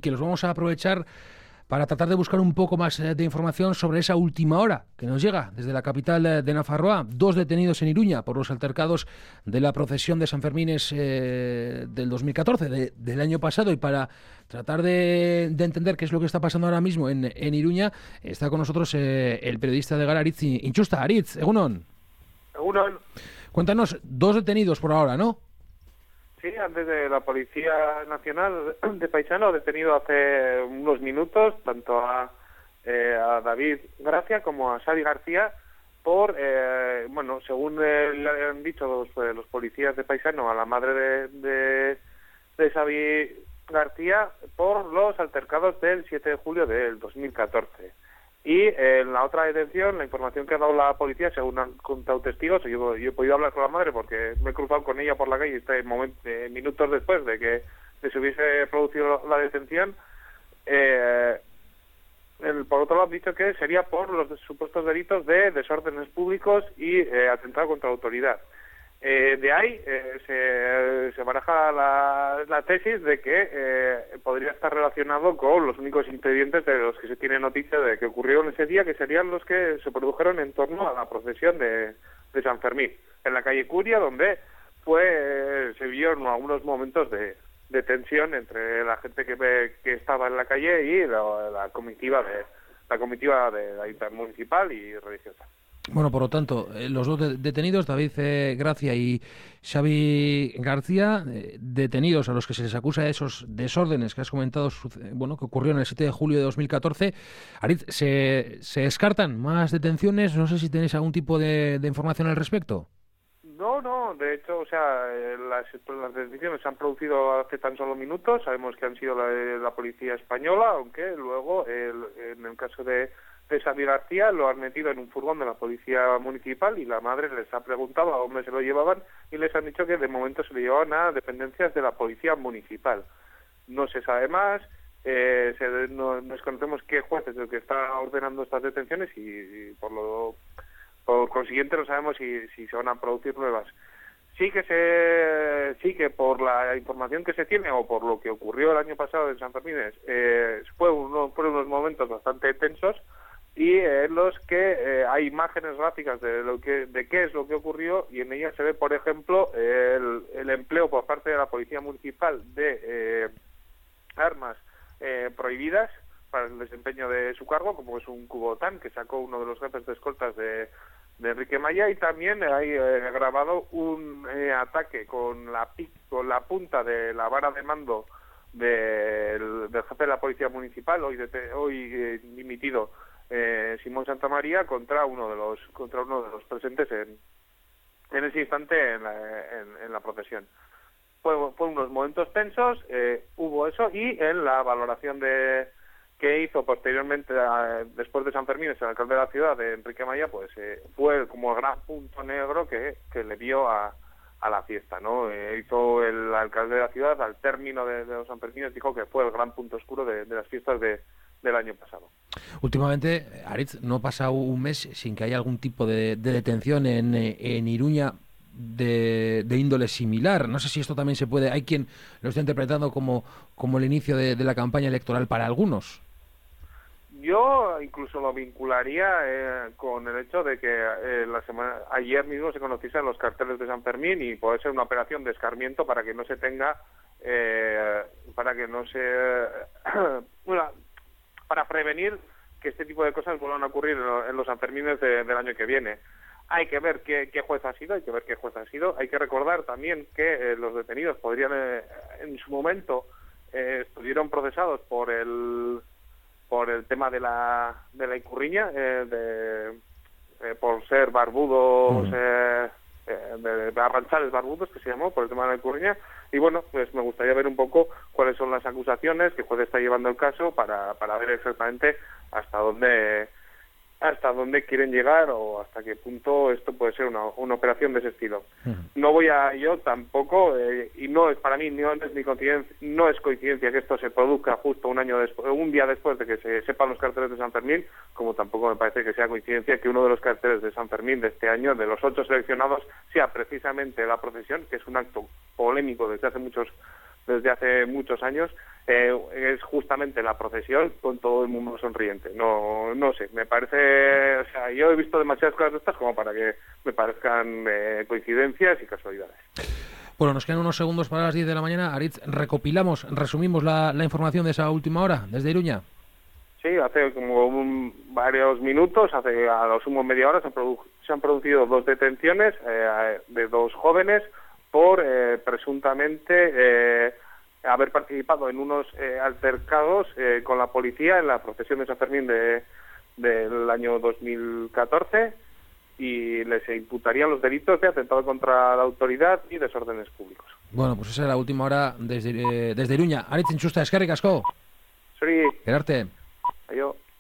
que los vamos a aprovechar para tratar de buscar un poco más de información sobre esa última hora que nos llega desde la capital de Nafarroa. 2 detenidos en Iruña por los altercados de la procesión de San Fermines del 2014, del año pasado, y para tratar de entender qué es lo que está pasando ahora mismo en Iruña, está con nosotros el periodista de Gara, Aritz Intxusta. Aritz, egunon. Egunon. Cuéntanos, 2 detenidos por ahora, ¿no? Sí, antes de la Policía Nacional de Paisano ha detenido hace unos minutos tanto a David Gracia como a Xavi García por, según le han dicho los policías de Paisano a la madre de Xavi García, por los altercados del 7 de julio del 2014. Y en la otra detención, la información que ha dado la policía, según han contado testigos, yo he podido hablar con la madre porque me he cruzado con ella por la calle minutos después de que se hubiese producido la detención. Por otro lado, han dicho que sería por los supuestos delitos de desórdenes públicos y atentado contra la autoridad. De ahí se baraja la tesis de que podría estar relacionado con los únicos incidentes de los que se tiene noticia de que ocurrieron ese día, que serían los que se produjeron en torno a la procesión de San Fermín, en la calle Curia, donde se vieron algunos momentos de tensión entre la gente que estaba en la calle y la comitiva de la intermunicipal y religiosa. Bueno, por lo tanto, los 2 detenidos, David Gracia y Xavi García, detenidos a los que se les acusa de esos desórdenes que has comentado, que ocurrieron el 7 de julio de 2014. Aritz, ¿se descartan más detenciones? No sé si tenéis algún tipo de información al respecto. No, de hecho, las detenciones se han producido hace tan solo minutos. Sabemos que han sido la policía española, aunque luego, en el caso de Xavi García, lo han metido en un furgón de la policía municipal y la madre les ha preguntado a dónde se lo llevaban y les han dicho que de momento se lo llevaban a dependencias de la policía municipal. No se sabe más, no desconocemos qué juez es el que está ordenando estas detenciones y por consiguiente no sabemos si se van a producir nuevas. Sí que por la información que se tiene o por lo que ocurrió el año pasado en San Fermín, fueron unos momentos bastante tensos y en los que hay imágenes gráficas de qué es lo que ocurrió, y en ellas se ve, por ejemplo, el empleo por parte de la policía municipal de armas prohibidas para el desempeño de su cargo, como es un cubotán que sacó uno de los jefes de escoltas de Enrique Maya, y también hay grabado un ataque con la punta de la vara de mando del jefe de la policía municipal, hoy dimitido, Simón Santamaría, contra uno de los presentes en ese instante en la procesión. Fue unos momentos tensos, hubo eso, y en la valoración que hizo posteriormente, después de San Fermín, el alcalde de la ciudad, de Enrique Maya, pues fue como el gran punto negro que le vio a la fiesta, ¿no? Hizo el alcalde de la ciudad, al término de los San Fermines, dijo que fue el gran punto oscuro de las fiestas del año pasado. Últimamente, Aritz, no pasa un mes sin que haya algún tipo de detención en Iruña de índole similar. No sé si esto también se puede... Hay quien lo está interpretando como el inicio de la campaña electoral para algunos. Yo incluso lo vincularía con el hecho de que ayer mismo se conociesen los carteles de San Fermín, y puede ser una operación de escarmiento para que no se tenga... para prevenir que este tipo de cosas vuelvan a ocurrir en los Sanfermines del año que viene. Hay que ver qué juez ha sido, hay que recordar también que los detenidos podrían, en su momento, estuvieron procesados por el tema de la Icurriña, por ser barbudos, de arranchales barbudos, que se llamó, por el tema de la Icurriña. Y bueno, pues me gustaría ver un poco cuáles son las acusaciones, qué juez está llevando el caso, para ver exactamente hasta dónde quieren llegar o hasta qué punto esto puede ser una operación de ese estilo. No voy a yo tampoco, y no es para mí, no es coincidencia que esto se produzca justo un día después de que se sepan los carteles de San Fermín, como tampoco me parece que sea coincidencia que uno de los carteles de San Fermín de este año, de los 8 seleccionados, sea precisamente la procesión, que es un acto polémico desde hace muchos años, es justamente la procesión con todo el mundo sonriente. No sé, me parece, o sea, yo he visto demasiadas cosas de estas como para que me parezcan coincidencias y casualidades. Bueno, nos quedan unos segundos para las 10 de la mañana. Aritz, resumimos la información de esa última hora desde Iruña. Sí, hace como varios minutos, hace a lo sumo media hora, se han producido 2 detenciones de 2 jóvenes por presuntamente haber participado en unos altercados con la policía en la procesión de San Fermín del año 2014 y les imputarían los delitos de atentado contra la autoridad y desórdenes públicos. Bueno, pues esa es la última hora desde Iruña. Aritz Intxusta, eskerrik asko. Zuri. Gerarte. Aio.